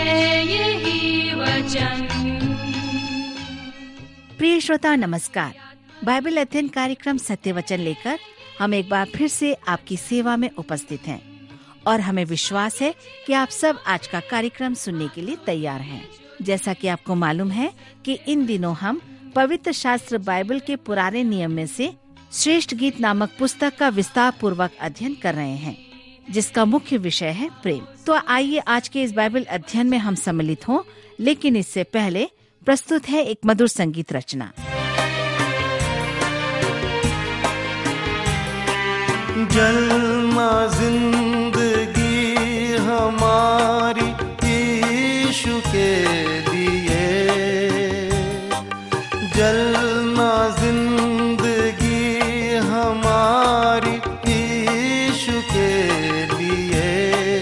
यही वचन। प्रिय श्रोता नमस्कार। बाइबल अध्ययन कार्यक्रम सत्य वचन लेकर हम एक बार फिर से आपकी सेवा में उपस्थित हैं और हमें विश्वास है कि आप सब आज का कार्यक्रम सुनने के लिए तैयार हैं। जैसा कि आपको मालूम है कि इन दिनों हम पवित्र शास्त्र बाइबल के पुराने नियम में से श्रेष्ठ गीत नामक पुस्तक का विस्तार पूर्वक अध्ययन कर रहे हैं, जिसका मुख्य विषय है प्रेम। तो आइए आज के इस बाइबल अध्ययन में हम सम्मिलित हों, लेकिन इससे पहले प्रस्तुत है एक मधुर संगीत रचना। जलमा जिंदगी हमारी यीशु के लिए, जलमा जिंदगी हमारी यीशु के लिए,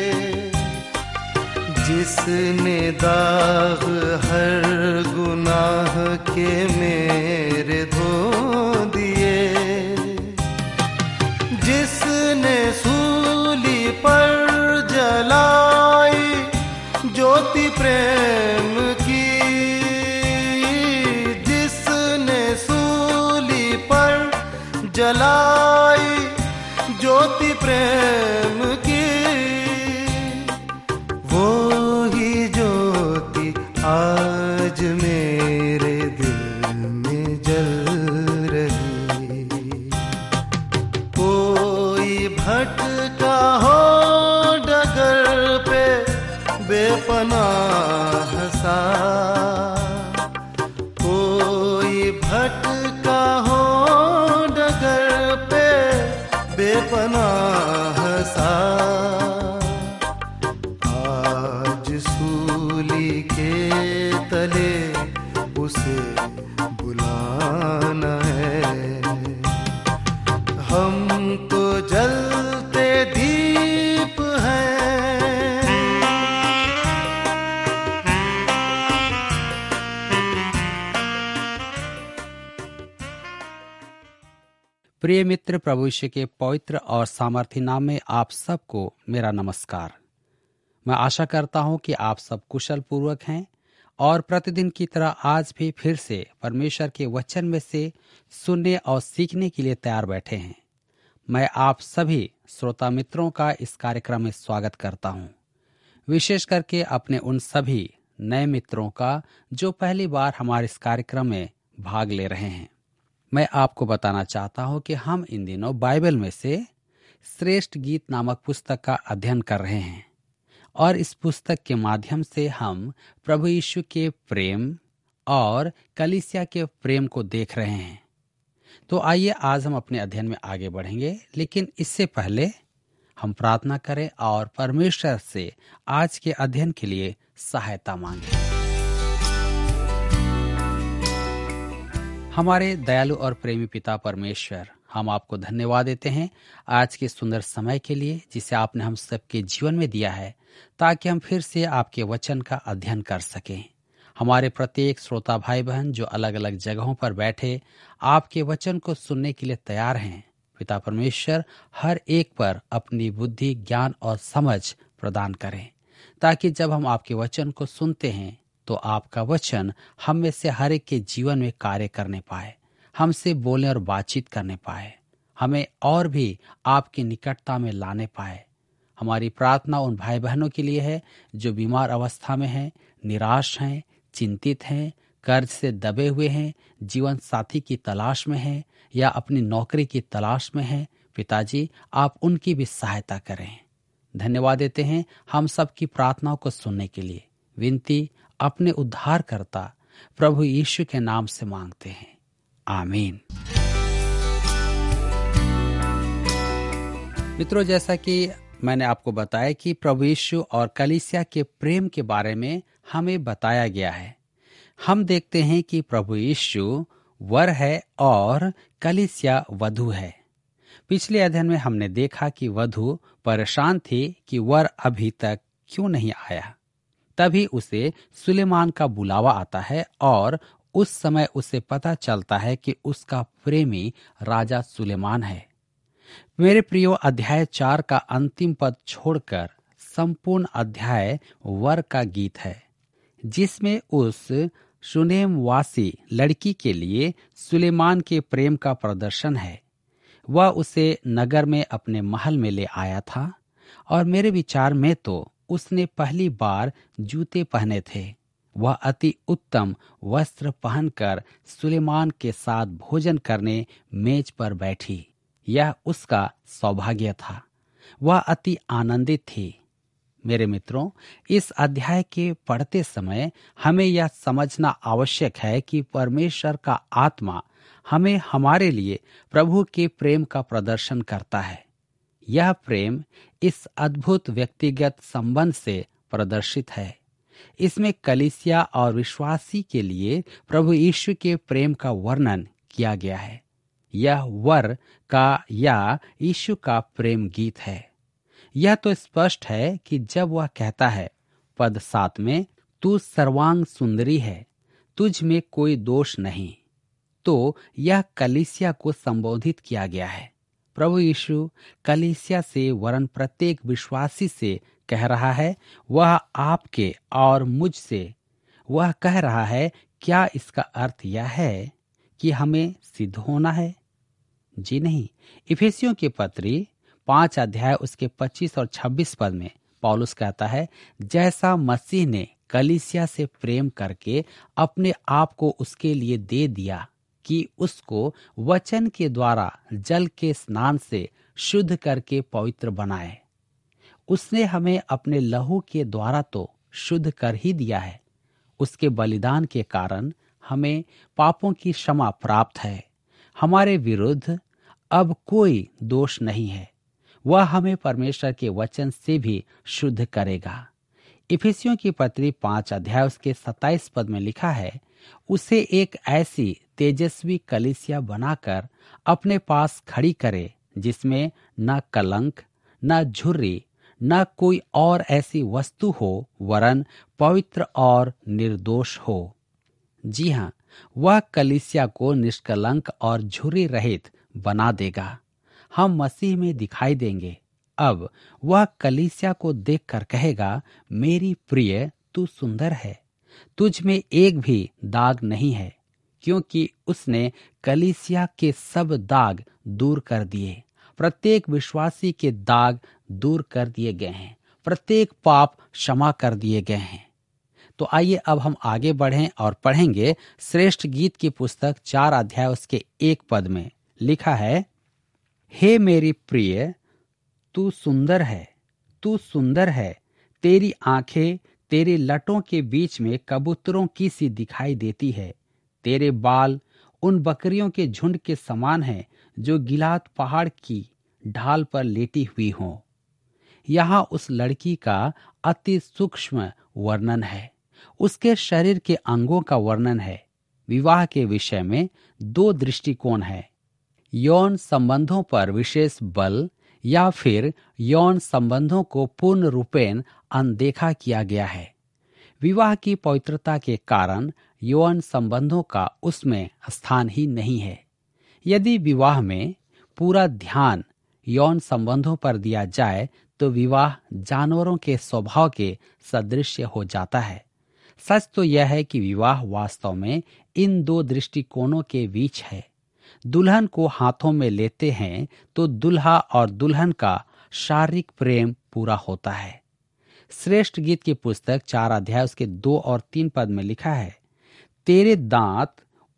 जिसने दाग हर गुनाह के मेरे धो दिए, जिसने सूली पर जलाई ज्योति प्रेम की, जिसने सूली पर जलाई ज्योति प्रेम की, वो ही ज्योति आज मेरे दिल में जल रही। कोई भटका हो डगर पे बेपनाह सा, कोई भटका हो डगर पे बेपनाह सा, आज सूली के तले उसे बुलाना है। हम तो जलते दीप हैं। प्रिय मित्र, प्रभु यीशु के पवित्र और सामर्थी नाम में आप सबको मेरा नमस्कार। मैं आशा करता हूं कि आप सब कुशल पूर्वक हैं और प्रतिदिन की तरह आज भी फिर से परमेश्वर के वचन में से सुनने और सीखने के लिए तैयार बैठे हैं। मैं आप सभी श्रोता मित्रों का इस कार्यक्रम में स्वागत करता हूं, विशेष करके अपने उन सभी नए मित्रों का जो पहली बार हमारे इस कार्यक्रम में भाग ले रहे हैं। मैं आपको बताना चाहता हूं कि हम इन दिनों बाइबल में से श्रेष्ठ गीत नामक पुस्तक का अध्ययन कर रहे हैं और इस पुस्तक के माध्यम से हम प्रभु यीशु के प्रेम और कलीसिया के प्रेम को देख रहे हैं। तो आइए आज हम अपने अध्ययन में आगे बढ़ेंगे, लेकिन इससे पहले हम प्रार्थना करें और परमेश्वर से आज के अध्ययन के लिए सहायता मांगें। हमारे दयालु और प्रेमी पिता परमेश्वर, हम आपको धन्यवाद देते हैं आज के सुंदर समय के लिए जिसे आपने हम सबके जीवन में दिया है, ताकि हम फिर से आपके वचन का अध्ययन कर सकें। हमारे प्रत्येक श्रोता भाई बहन जो अलग अलग जगहों पर बैठे आपके वचन को सुनने के लिए तैयार हैं, पिता परमेश्वर हर एक पर अपनी बुद्धि, ज्ञान और समझ प्रदान करें, ताकि जब हम आपके वचन को सुनते हैं तो आपका वचन हम में से हर एक के जीवन में कार्य करने पाए, हमसे बोलने और बातचीत करने पाए, हमें और भी आपकी निकटता में लाने पाए। हमारी प्रार्थना उन भाई बहनों के लिए है जो बीमार अवस्था में हैं, निराश हैं, चिंतित हैं, कर्ज से दबे हुए हैं, जीवन साथी की तलाश में हैं या अपनी नौकरी की तलाश में हैं। पिताजी, आप उनकी भी सहायता करें। धन्यवाद देते हैं हम सबकी प्रार्थनाओं को सुनने के लिए। विनती अपने उद्धारकर्ता प्रभु यीशु के नाम से मांगते हैं, आमीन। मित्रों, जैसा कि मैंने आपको बताया कि प्रभु यीशु और कलीसिया के प्रेम के बारे में हमें बताया गया है। हम देखते हैं कि प्रभु यीशु वर है और कलीसिया वधू है। पिछले अध्ययन में हमने देखा कि वधू परेशान थी कि वर अभी तक क्यों नहीं आया। तभी उसे सुलेमान का बुलावा आता है और उस समय उसे पता चलता है कि उसका प्रेमी राजा सुलेमान है। मेरे प्रियो, अध्याय 4 का अंतिम पद छोड़कर संपूर्ण अध्याय वर का गीत है, जिसमें उस शुनेम वासी लड़की के लिए सुलेमान के प्रेम का प्रदर्शन है। वह उसे नगर में अपने महल में ले आया था और मेरे विचार में तो उसने पहली बार जूते पहने थे। वह अति उत्तम वस्त्र पहनकर सुलेमान के साथ भोजन करने मेज पर बैठी। यह उसका सौभाग्य था। वह अति आनंदित थी। मेरे मित्रों, इस अध्याय के पढ़ते समय हमें यह समझना आवश्यक है कि परमेश्वर का आत्मा हमें हमारे लिए प्रभु के प्रेम का प्रदर्शन करता है। यह प्रेम इस अद्भुत व्यक्तिगत संबंध से प्रदर्शित है। इसमें कलीसिया और विश्वासी के लिए प्रभु यीशु के प्रेम का वर्णन किया गया है। यह वर का या यीशु का प्रेम गीत है। यह तो स्पष्ट है कि जब वह कहता है पद 7 में, तू सर्वांग सुंदरी है, तुझ में कोई दोष नहीं, तो यह कलीसिया को संबोधित किया गया है। प्रभु यीशु कलीसिया से वरन प्रत्येक विश्वासी से कह रहा है, वह आपके और मुझ से वह कह रहा है। क्या इसका अर्थ यह है कि हमें सिद्ध होना है? जी नहीं। इफिसियों की पत्री 5 अध्याय उसके 25 और 26 पद में पौलुस कहता है, जैसा मसीह ने कलीसिया से प्रेम करके अपने आप को उसके लिए दे दिया कि उसको वचन के द्वारा जल के स्नान से शुद्ध करके पवित्र बनाए। उसने हमें अपने लहू के द्वारा तो शुद्ध कर ही दिया है। उसके बलिदान के कारण हमें पापों की क्षमा प्राप्त है। हमारे विरुद्ध अब कोई दोष नहीं है। वह हमें परमेश्वर के वचन से भी शुद्ध करेगा। इफिसियों की पत्री 5 अध्याय उसके 27 पद में लिखा है, उसे एक ऐसी तेजस्वी कलीसिया बनाकर अपने पास खड़ी करे, जिसमें न कलंक, न झुर्री, न कोई और ऐसी वस्तु हो, वरन पवित्र और निर्दोष हो। जी हाँ, वह कलीसिया को निष्कलंक और झुर्री रहित बना देगा। हम मसीह में दिखाई देंगे। अब वह कलीसिया को देखकर कहेगा, मेरी प्रिय, तू सुंदर है, तुझ में एक भी दाग नहीं है, क्योंकि उसने कलीसिया के सब दाग दूर कर दिए। प्रत्येक विश्वासी के दाग दूर कर दिए गए हैं। प्रत्येक पाप क्षमा कर दिए गए हैं। तो आइए अब हम आगे बढ़ें और पढ़ेंगे श्रेष्ठ गीत की पुस्तक 4 अध्याय उसके 1 पद में लिखा है, हे मेरी प्रिय, तू सुंदर है, तू सुंदर है, तेरी आंखें तेरे लटों के बीच में कबूतरों की सी दिखाई देती है। तेरे बाल उन बकरियों के झुंड के समान हैं जो गिलाद पहाड़ की ढाल पर लेटी हुई हों। यहाँ उस लड़की का अति सूक्ष्म वर्णन है। उसके शरीर के अंगों का वर्णन है। विवाह के विषय में 2 दृष्टिकोण है, यौन संबंधों पर विशेष बल या फिर यौन संबंधों को पूर्ण रूपेण अनदेखा किया गया है। विवाह की पवित्रता के कारण यौन संबंधों का उसमें स्थान ही नहीं है। यदि विवाह में पूरा ध्यान यौन संबंधों पर दिया जाए तो विवाह जानवरों के स्वभाव के सदृश हो जाता है। सच तो यह है कि विवाह वास्तव में इन 2 दृष्टिकोणों के बीच है। दुल्हन को हाथों में लेते हैं तो दुल्हा और दुल्हन का शारीरिक प्रेम पूरा होता है। श्रेष्ठ गीत की पुस्तक 4 अध्याय उसके 2 और 3 पद में लिखा है, तेरे दांत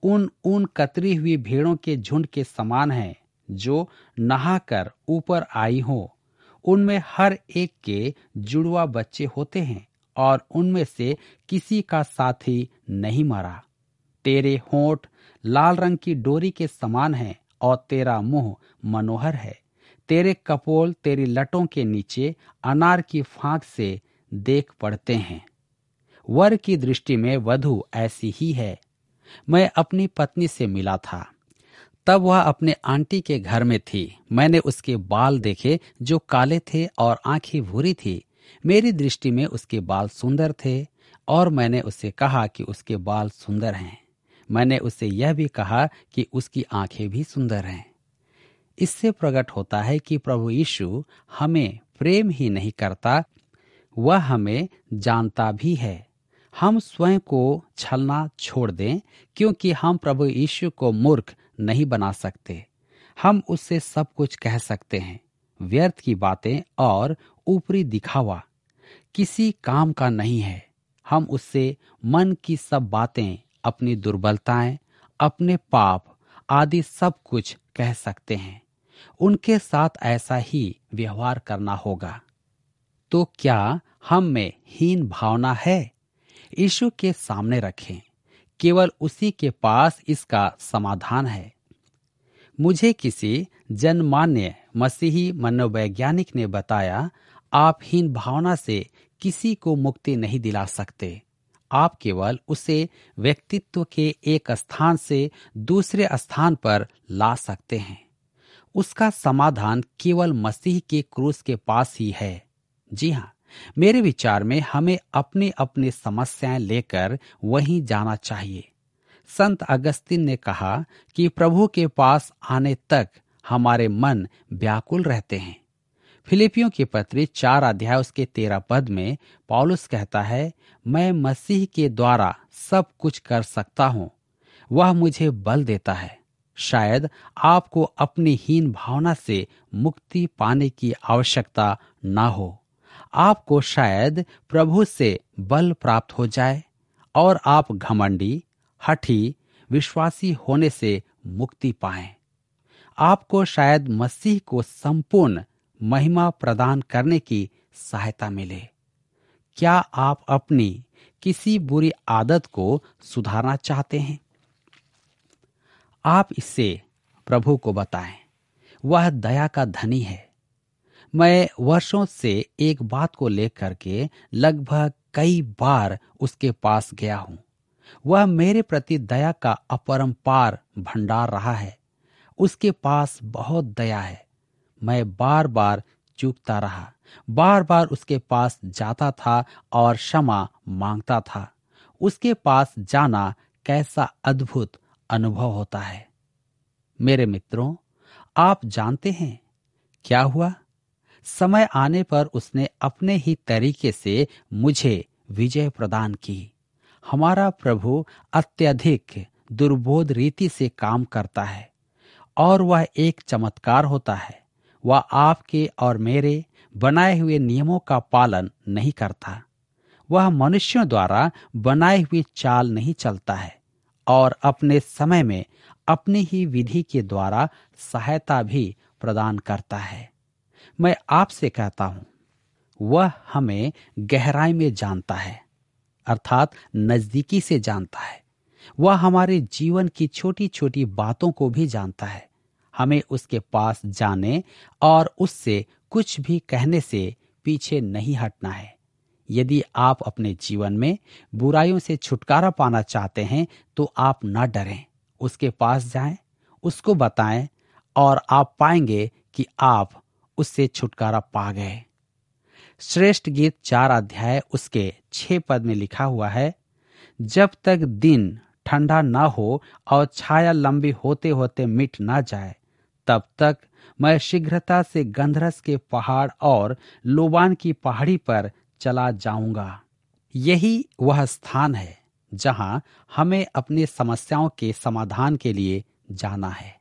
उन कतरी हुई भेड़ों के झुंड के समान हैं जो नहाकर ऊपर आई हो। उनमें हर एक के जुड़वा बच्चे होते हैं और उनमें से किसी का साथी नहीं मरा। तेरे होंठ लाल रंग की डोरी के समान हैं और तेरा मुंह मनोहर है। तेरे कपोल तेरी लटों के नीचे अनार की फांक से देख पड़ते हैं। वर की दृष्टि में वधु ऐसी ही है। मैं अपनी पत्नी से मिला था, तब वह अपने आंटी के घर में थी। मैंने उसके बाल देखे जो काले थे और आंखें भूरी थी। मेरी दृष्टि में उसके बाल सुंदर थे और मैंने उससे कहा कि उसके बाल सुंदर हैं। मैंने उससे यह भी कहा कि उसकी आंखें भी सुंदर हैं। इससे प्रकट होता है कि प्रभु यीशु हमें प्रेम ही नहीं करता वह हमें जानता भी है। हम स्वयं को छलना छोड़ दें, क्योंकि हम प्रभु यीशु को मूर्ख नहीं बना सकते। हम उससे सब कुछ कह सकते हैं। व्यर्थ की बातें और ऊपरी दिखावा किसी काम का नहीं है। हम उससे मन की सब बातें, अपनी दुर्बलताएं, अपने पाप आदि सब कुछ कह सकते हैं। उनके साथ ऐसा ही व्यवहार करना होगा। तो क्या हम में हीन भावना है? यीशु के सामने रखें। केवल उसी के पास इसका समाधान है। मुझे किसी जनमान्य मसीही मनोवैज्ञानिक ने बताया, आप हीन भावना से किसी को मुक्ति नहीं दिला सकते। आप केवल उसे व्यक्तित्व के एक स्थान से दूसरे स्थान पर ला सकते हैं। उसका समाधान केवल मसीह के क्रूस के पास ही है। जी हाँ, मेरे विचार में हमें अपनी अपनी समस्याएं लेकर वहीं जाना चाहिए। संत अगस्तीन ने कहा कि प्रभु के पास आने तक हमारे मन व्याकुल रहते हैं। फिलिपियों की पत्री 4 अध्याय उसके 13 पद में पौलुस कहता है, मैं मसीह के द्वारा सब कुछ कर सकता हूँ, वह मुझे बल देता है। शायद आपको अपनी हीन भावना से मुक्ति पाने की आवश्यकता ना हो। आपको शायद प्रभु से बल प्राप्त हो जाए और आप घमंडी, हठी, विश्वासी होने से मुक्ति पाएं। आपको शायद मसीह को संपूर्ण महिमा प्रदान करने की सहायता मिले। क्या आप अपनी किसी बुरी आदत को सुधारना चाहते हैं? आप इससे प्रभु को बताएं। वह दया का धनी है। मैं वर्षों से एक बात को लेकर के लगभग कई बार उसके पास गया हूं। वह मेरे प्रति दया का अपरंपार भंडार रहा है। उसके पास बहुत दया है। मैं बार बार चूकता रहा, बार बार उसके पास जाता था और क्षमा मांगता था। उसके पास जाना कैसा अद्भुत अनुभव होता है। मेरे मित्रों, आप जानते हैं क्या हुआ? समय आने पर उसने अपने ही तरीके से मुझे विजय प्रदान की। हमारा प्रभु अत्यधिक दुर्बोध रीति से काम करता है और वह एक चमत्कार होता है। वह आपके और मेरे बनाए हुए नियमों का पालन नहीं करता। वह मनुष्यों द्वारा बनाई हुई चाल नहीं चलता है और अपने समय में अपनी ही विधि के द्वारा सहायता भी प्रदान करता है। मैं आपसे कहता हूं, वह हमें गहराई में जानता है, अर्थात नजदीकी से जानता है। वह हमारे जीवन की छोटी छोटी बातों को भी जानता है। हमें उसके पास जाने और उससे कुछ भी कहने से पीछे नहीं हटना है। यदि आप अपने जीवन में बुराइयों से छुटकारा पाना चाहते हैं तो आप न डरें, उसके पास जाएं, उसको बताएं और आप पाएंगे कि आप उससे छुटकारा पा गए। श्रेष्ठ गीत 4 अध्याय उसके 6 पद में लिखा हुआ है, जब तक दिन ठंडा ना हो और छाया लंबी होते होते मिट ना जाए, तब तक मैं शीघ्रता से गंधरस के पहाड़ और लोबान की पहाड़ी पर चला जाऊंगा। यही वह स्थान है जहां हमें अपनी समस्याओं के समाधान के लिए जाना है।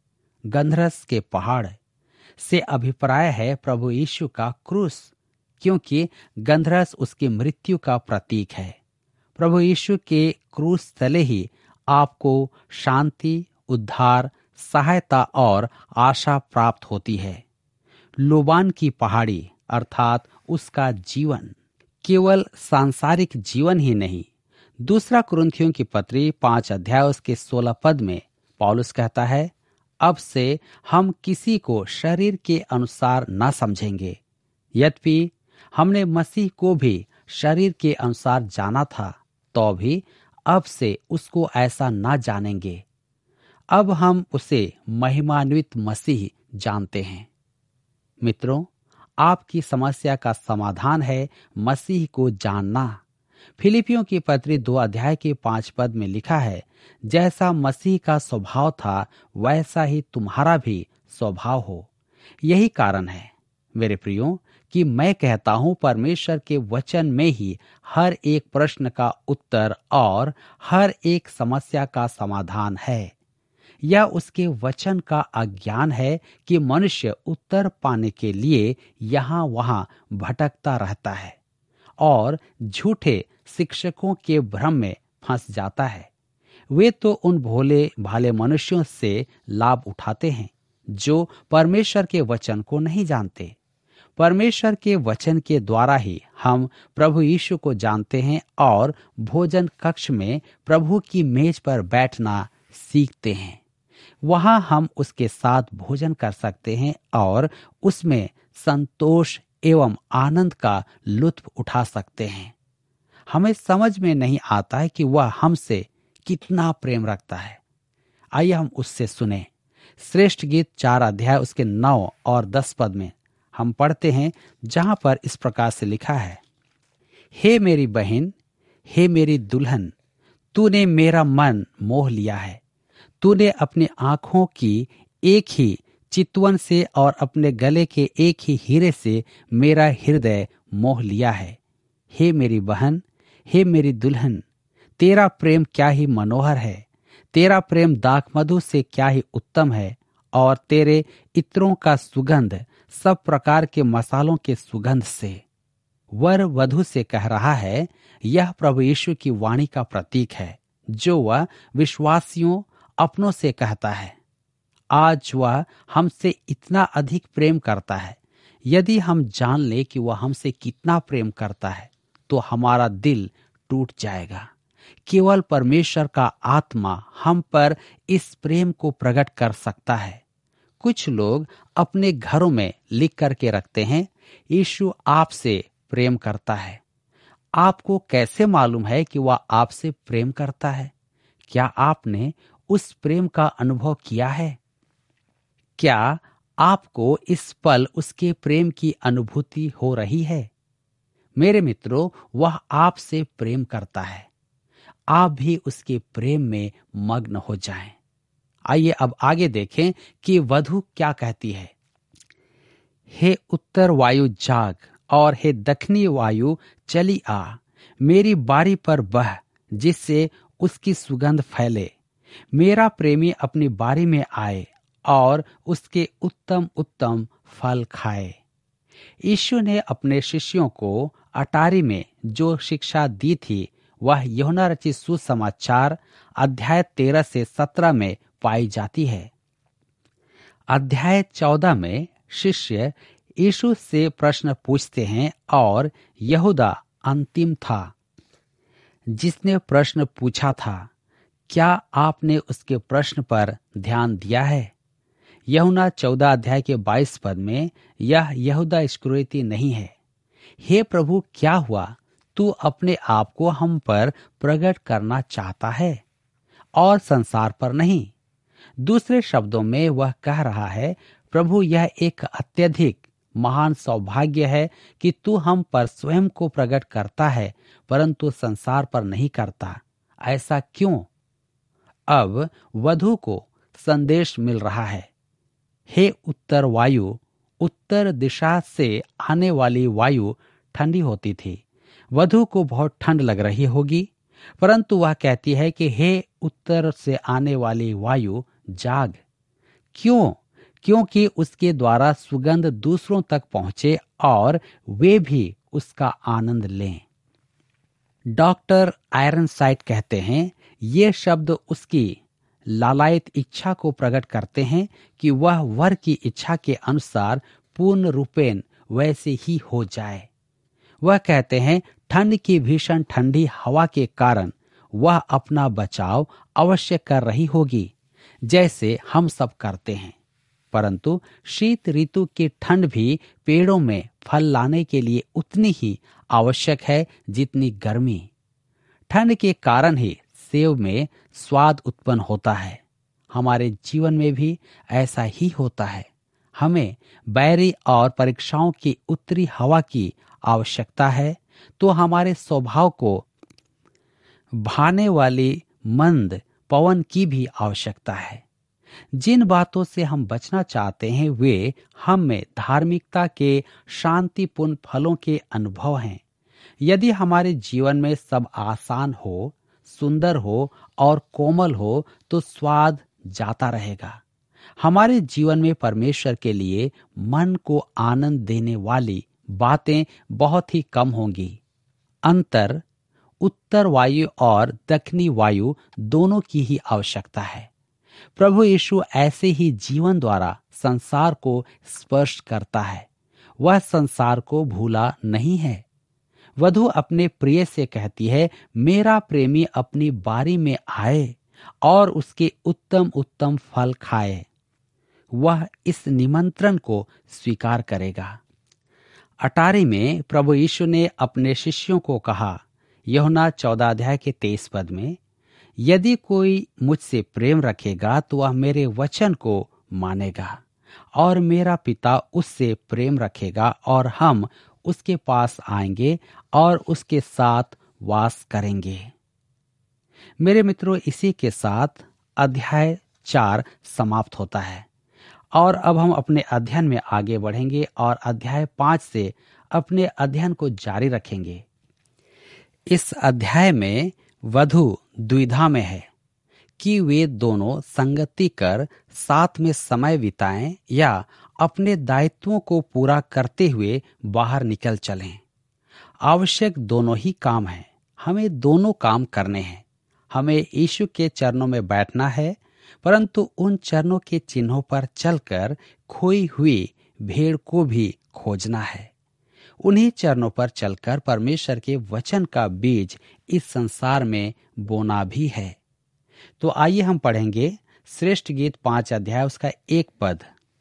गंधरस के पहाड़ से अभिप्राय है प्रभु यीशु का क्रूस, क्योंकि गंधरस उसकी मृत्यु का प्रतीक है। प्रभु यीशु के क्रूस तले ही आपको शांति, उद्धार, सहायता और आशा प्राप्त होती है। लोबान की पहाड़ी अर्थात उसका जीवन केवल सांसारिक जीवन ही नहीं। दूसरा कुरिन्थियों की पत्री 5 अध्याय उसके 16 पद में पौलुस कहता है, अब से हम किसी को शरीर के अनुसार न समझेंगे। यद्यपि हमने मसीह को भी शरीर के अनुसार जाना था, तो भी अब से उसको ऐसा न जानेंगे। अब हम उसे महिमान्वित मसीह जानते हैं। मित्रों, आपकी समस्या का समाधान है मसीह को जानना। फिलिपियों की पत्री 2 अध्याय के 5 पद में लिखा है, जैसा मसीह का स्वभाव था वैसा ही तुम्हारा भी स्वभाव हो। यही कारण है मेरे प्रियो कि मैं कहता हूं परमेश्वर के वचन में ही हर एक प्रश्न का उत्तर और हर एक समस्या का समाधान है। यह उसके वचन का अज्ञान है कि मनुष्य उत्तर पाने के लिए यहाँ वहां भटकता रहता है और झूठे शिक्षकों के भ्रम में फंस जाता है। वे तो उन भोले भाले मनुष्यों से लाभ उठाते हैं जो परमेश्वर के वचन को नहीं जानते। परमेश्वर के वचन के द्वारा ही हम प्रभु यीशु को जानते हैं और भोजन कक्ष में प्रभु की मेज पर बैठना सीखते हैं। वहां हम उसके साथ भोजन कर सकते हैं और उसमें संतोष एवं आनंद का लुत्फ उठा सकते हैं। हमें समझ में नहीं आता है कि वह हमसे कितना प्रेम रखता है। आइए हम उससे सुने। श्रेष्ठ गीत 4 अध्याय उसके 9 और 10 पद में हम पढ़ते हैं, जहां पर इस प्रकार से लिखा है, हे मेरी बहन, हे मेरी दुल्हन, तूने मेरा मन मोह लिया है। तूने अपनी आंखों की एक ही चितवन से और अपने गले के एक ही हीरे से मेरा हृदय मोह लिया है। हे मेरी बहन, हे मेरी दुल्हन, तेरा प्रेम क्या ही मनोहर है। तेरा प्रेम दाखमधु से क्या ही उत्तम है और तेरे इत्रों का सुगंध सब प्रकार के मसालों के सुगंध से। वर वधु से कह रहा है, यह प्रभु यीशु की वाणी का प्रतीक है जो वह विश्वासियों अपनों से कहता है। आज वह हमसे इतना अधिक प्रेम करता है। यदि हम जान ले कि वह हमसे कितना प्रेम करता है तो हमारा दिल टूट जाएगा। केवल परमेश्वर का आत्मा हम पर इस प्रेम को प्रकट कर सकता है। कुछ लोग अपने घरों में लिख करके रखते हैं, यीशु आपसे प्रेम करता है। आपको कैसे मालूम है कि वह आपसे प्रेम करता है? क्या आपने उस प्रेम का अनुभव किया है? क्या आपको इस पल उसके प्रेम की अनुभूति हो रही है? मेरे मित्रों, वह आपसे प्रेम करता है। आप भी उसके प्रेम में मग्न हो जाएं। आइए अब आगे देखें कि वधु क्या कहती है। हे उत्तर वायु जाग और हे दक्षिणी वायु चली आ, मेरी बारी पर बह, जिससे उसकी सुगंध फैले। मेरा प्रेमी अपनी बारी में आए और उसके उत्तम उत्तम फल खाए। यीशु ने अपने शिष्यों को अटारी में जो शिक्षा दी थी वह यूहन्ना रचित सुसमाचार अध्याय 13 से 17 में पाई जाती है। अध्याय 14 में शिष्य यीशु से प्रश्न पूछते हैं और यहूदा अंतिम था जिसने प्रश्न पूछा था। क्या आपने उसके प्रश्न पर ध्यान दिया है? यूहन्ना 14 अध्याय के 22 पद में यह यहूदा इस्करियोती नहीं है। हे प्रभु, क्या हुआ? तू अपने आप को हम पर प्रकट करना चाहता है और संसार पर नहीं। दूसरे शब्दों में वह कह रहा है, प्रभु, यह एक अत्यधिक महान सौभाग्य है कि तू हम पर स्वयं को प्रकट करता है परंतु संसार पर नहीं करता। ऐसा क्यों? अब वधु को संदेश मिल रहा है, हे उत्तर वायु। उत्तर दिशा से आने वाली वायु ठंडी होती थी। वधु को बहुत ठंड लग रही होगी, परंतु वह कहती है कि हे उत्तर से आने वाली वायु जाग। क्यों? क्योंकि उसके द्वारा सुगंध दूसरों तक पहुंचे और वे भी उसका आनंद लें। डॉक्टर आयरनसाइड कहते हैं, ये शब्द उसकी लालायित इच्छा को प्रकट करते हैं कि वह वर की इच्छा के अनुसार पूर्ण रूपेण वैसे ही हो जाए। वह कहते हैं, ठंड की भीषण ठंडी हवा के कारण वह अपना बचाव अवश्य कर रही होगी, जैसे हम सब करते हैं। परंतु शीत ऋतु की ठंड भी पेड़ों में फल लाने के लिए उतनी ही आवश्यक है जितनी गर्मी। ठंड के कारण ही सेव में स्वाद उत्पन्न होता है। हमारे जीवन में भी ऐसा ही होता है। हमें बैरी और परीक्षाओं की उत्तरी हवा की आवश्यकता है तो हमारे स्वभाव को भाने वाली मंद पवन की भी आवश्यकता है। जिन बातों से हम बचना चाहते हैं वे हम में धार्मिकता के शांतिपूर्ण फलों के अनुभव हैं। यदि हमारे जीवन में सब आसान हो, सुंदर हो और कोमल हो तो स्वाद जाता रहेगा। हमारे जीवन में परमेश्वर के लिए मन को आनंद देने वाली बातें बहुत ही कम होंगी। अंतर उत्तर वायु और दक्षिणी वायु दोनों की ही आवश्यकता है। प्रभु यीशु ऐसे ही जीवन द्वारा संसार को स्पर्श करता है। वह संसार को भूला नहीं है। वधु अपने प्रिय से कहती है, मेरा प्रेमी अपनी बारी में आए और उसके उत्तम उत्तम फल खाए। वह इस निमंत्रण को स्वीकार करेगा। 18 में प्रभु यीशु ने अपने शिष्यों को कहा, यूहन्ना 14 अध्याय के 23 पद में, यदि कोई मुझसे प्रेम रखेगा तो वह मेरे वचन को मानेगा और मेरा पिता उससे प्रेम रखेगा और हम उसके पास आएंगे और उसके साथ वास करेंगे। मेरे मित्रों, इसी के साथ अध्याय 4 समाप्त होता है और अब हम अपने अध्ययन में आगे बढ़ेंगे और अध्याय 5 से अपने अध्ययन को जारी रखेंगे। इस अध्याय में वधु द्विधा में है कि वे दोनों संगति कर साथ में समय बिताएं या अपने दायित्वों को पूरा करते हुए बाहर निकल चलें। आवश्यक दोनों ही काम हैं। हमें दोनों काम करने हैं। हमें यीशु के चरणों में बैठना है, परंतु उन चरणों के चिन्हों पर चलकर खोई हुई भेड़ को भी खोजना है। उन्हीं चरणों पर चलकर परमेश्वर के वचन का बीज इस संसार में बोना भी है। तो आइए हम पढ़ेंगे श्रेष्ठ गीत 5 अध्याय उसका 1 पद।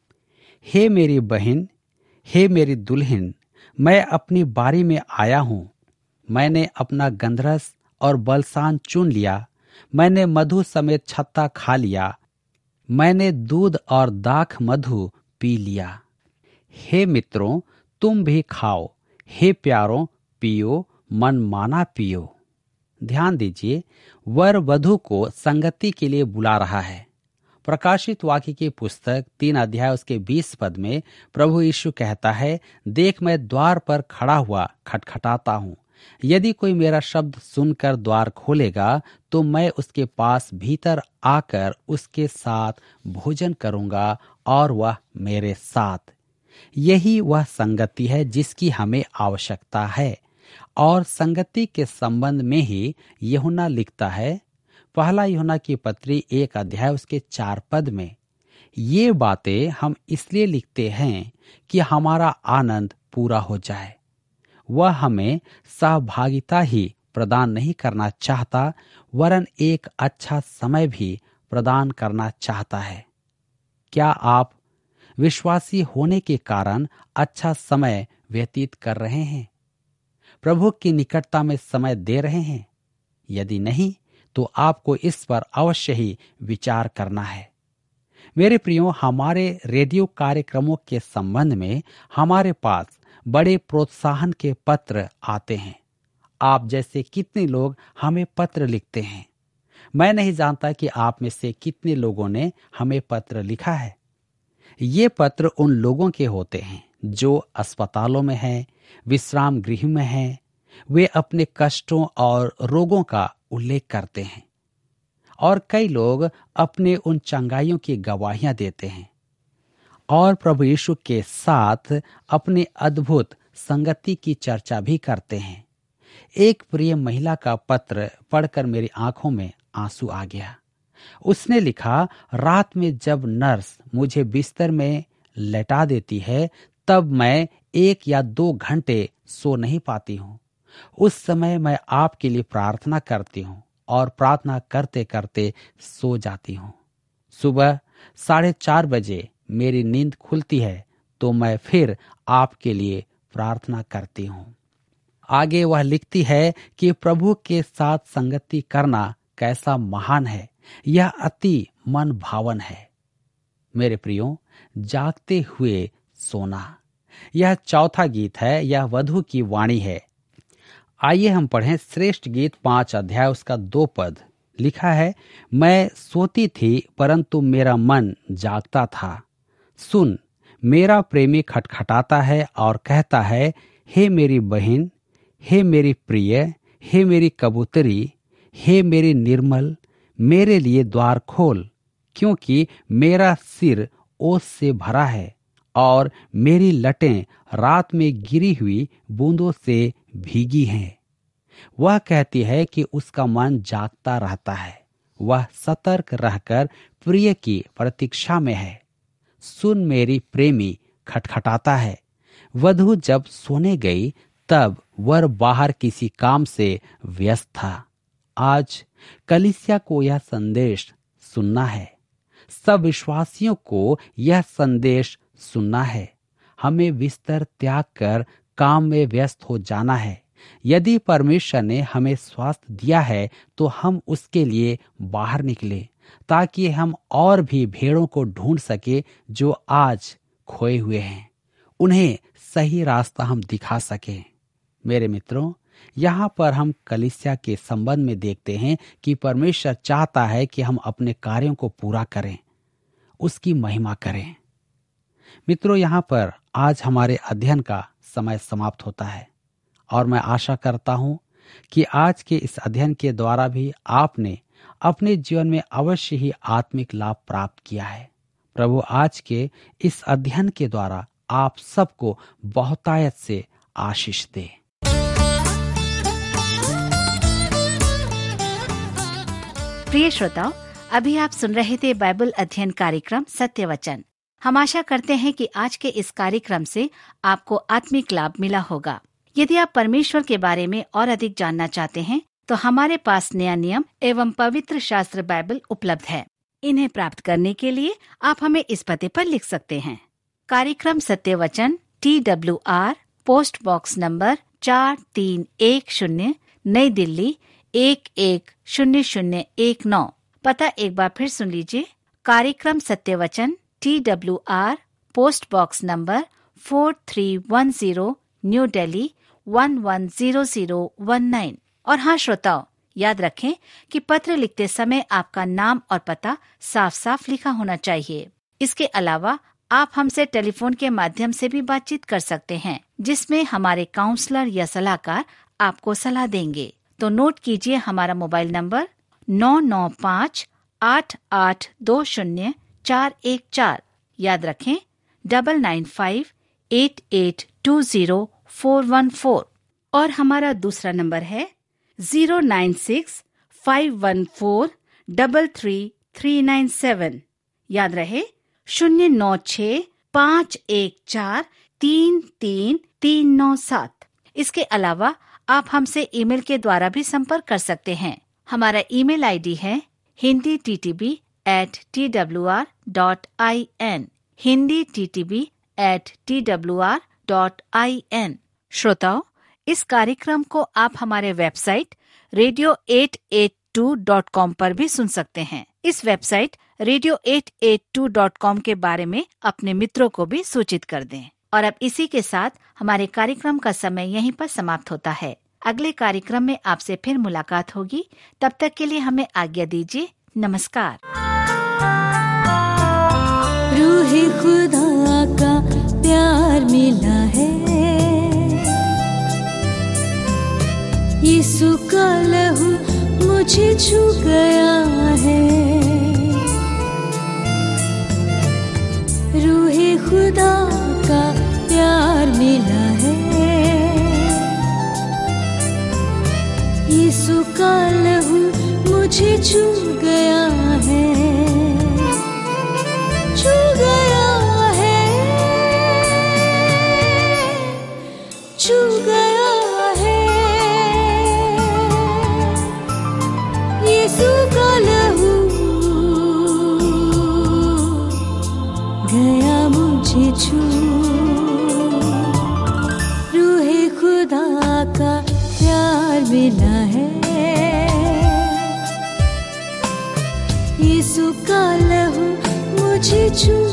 हे मेरी बहन, हे मेरी दुल्हन, मैं अपनी बारी में आया हूं। मैंने अपना गंधरस और बलसान चुन लिया। मैंने मधु समेत छत्ता खा लिया। मैंने दूध और दाख मधु पी लिया। हे मित्रों, तुम भी खाओ। हे प्यारों, पियो, मन माना पियो। ध्यान दीजिए, वर वधु को संगति के लिए बुला रहा है। प्रकाशित वाक्य की पुस्तक 3 अध्याय उसके 20 पद में प्रभु यीशु कहता है, देख मैं द्वार पर खड़ा हुआ खटखटाता हूं। यदि कोई मेरा शब्द सुनकर द्वार खोलेगा तो मैं उसके पास भीतर आकर उसके साथ भोजन करूंगा और वह मेरे साथ। यही वह संगति है जिसकी हमें आवश्यकता है। और संगति के संबंध में ही यूहन्ना लिखता है, पहला यूहन्ना की पत्री 1 अध्याय उसके 4 पद में, ये बातें हम इसलिए लिखते हैं कि हमारा आनंद पूरा हो जाए। वह हमें सहभागिता ही प्रदान नहीं करना चाहता, वरन एक अच्छा समय भी प्रदान करना चाहता है। क्या आप विश्वासी होने के कारण अच्छा समय व्यतीत कर रहे हैं? प्रभु की निकटता में समय दे रहे हैं? यदि नहीं तो आपको इस पर अवश्य ही विचार करना है। मेरे प्रियो, हमारे रेडियो कार्यक्रमों के संबंध में हमारे पास बड़े प्रोत्साहन के पत्र आते हैं। आप जैसे कितने लोग हमें पत्र लिखते हैं। मैं नहीं जानता कि आप में से कितने लोगों ने हमें पत्र लिखा है। ये पत्र उन लोगों के होते हैं जो अस्पतालों में हैं, विश्राम गृह में हैं। वे अपने कष्टों और रोगों का उल्लेख करते हैं और कई लोग अपने उन चंगाइयों की गवाहियां देते हैं और प्रभु यीशु के साथ अपने अद्भुत संगति की चर्चा भी करते हैं। एक प्रिय महिला का पत्र पढ़कर मेरी आंखों में आंसू आ गया। उसने लिखा, रात में जब नर्स मुझे बिस्तर में लेटा देती है तब मैं 1 या 2 घंटे सो नहीं पाती हूँ। उस समय मैं आपके लिए प्रार्थना करती हूँ और प्रार्थना करते करते सो जाती हूँ। सुबह 4:30 बजे मेरी नींद खुलती है तो मैं फिर आपके लिए प्रार्थना करती हूँ। आगे वह लिखती है कि प्रभु के साथ संगति करना कैसा महान है, यह अति मन भावन है। मेरे प्रियो, जागते हुए सोना, यह चौथा गीत है। यह वधु की वाणी है। आइए हम पढ़ें श्रेष्ठ गीत 5 अध्याय उसका 2 पद। लिखा है, मैं सोती थी परंतु मेरा मन जागता था। सुन, मेरा प्रेमी खटखटाता है और कहता है, हे मेरी बहन, हे मेरी प्रिय, हे मेरी कबूतरी, हे मेरी निर्मल, मेरे लिए द्वार खोल, क्योंकि मेरा सिर ओस से भरा है और मेरी लटें रात में गिरी हुई बूंदों से भीगी हैं। वह कहती है कि उसका मन जागता रहता है, वह सतर्क रहकर प्रिय की प्रतीक्षा में है। सुन, मेरी प्रेमी खटखटाता है। वधू जब सोने गई तब वर बाहर किसी काम से व्यस्त था। आज कलीसिया को यह संदेश सुनना है, सब विश्वासियों को यह संदेश सुनना है। हमें बिस्तर त्याग कर काम में व्यस्त हो जाना है। यदि परमेश्वर ने हमें स्वास्थ्य दिया है तो हम उसके लिए बाहर निकले, ताकि हम और भी भेड़ों को ढूंढ सके जो आज खोए हुए हैं, उन्हें सही रास्ता हम दिखा सके। मेरे मित्रों, यहाँ पर हम कलीसिया के संबंध में देखते हैं कि परमेश्वर चाहता है कि हम अपने कार्यों को पूरा करें, उसकी महिमा करें। मित्रों, यहाँ पर आज हमारे अध्ययन का समय समाप्त होता है और मैं आशा करता हूँ कि आज के इस अध्ययन के द्वारा भी आपने अपने जीवन में अवश्य ही आत्मिक लाभ प्राप्त किया है। प्रभु आज के इस अध्ययन के द्वारा आप सबको बहुतायत से आशीष दे। प्रिय श्रोताओ, अभी आप सुन रहे थे बाइबल अध्ययन कार्यक्रम सत्य वचन। हम आशा करते हैं कि आज के इस कार्यक्रम से आपको आत्मिक लाभ मिला होगा। यदि आप परमेश्वर के बारे में और अधिक जानना चाहते हैं तो हमारे पास नया नियम एवं पवित्र शास्त्र बाइबल उपलब्ध है। इन्हें प्राप्त करने के लिए आप हमें इस पते पर लिख सकते हैं। कार्यक्रम Satya Vachan, TWR, post box number 4310, नई दिल्ली 110019। पता एक बार फिर सुन लीजिए। कार्यक्रम Satya Vachan, TWR, post box number 4310, New Delhi 110019। और हाँ श्रोताओ, याद रखें कि पत्र लिखते समय आपका नाम और पता साफ साफ लिखा होना चाहिए। इसके अलावा आप हमसे टेलीफोन के माध्यम से भी बातचीत कर सकते हैं, जिसमें हमारे काउंसलर या सलाहकार आपको सलाह देंगे। तो नोट कीजिए हमारा मोबाइल नंबर 9958820414। याद रखें 9958820414। और हमारा दूसरा नंबर है 09651433397। याद रहे 09651433397। इसके अलावा आप हमसे ईमेल के द्वारा भी संपर्क कर सकते हैं। हमारा ईमेल आईडी है hinditb@twr.in, hinditb@twr.in। श्रोताओ, इस कार्यक्रम को आप हमारे वेबसाइट radio882.com पर भी सुन सकते हैं। इस वेबसाइट radio882.com के बारे में अपने मित्रों को भी सूचित कर दें। और अब इसी के साथ हमारे कार्यक्रम का समय यहीं पर समाप्त होता है। अगले कार्यक्रम में आपसे फिर मुलाकात होगी। तब तक के लिए हमें आज्ञा दीजिए। नमस्कार। रूहे खुदा का प्यार मिला है, यीशु का लहू मुझे छू गया है। रूहे खुदा का प्यार मिला है, यीशु का लहू मुझे छू गया है, छू गया है, छू गया है। यीशु का लहू गया मुझे छू। रूहे खुदा का प्यार मिला है, यीशु का लहू मुझे छू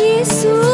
यीशु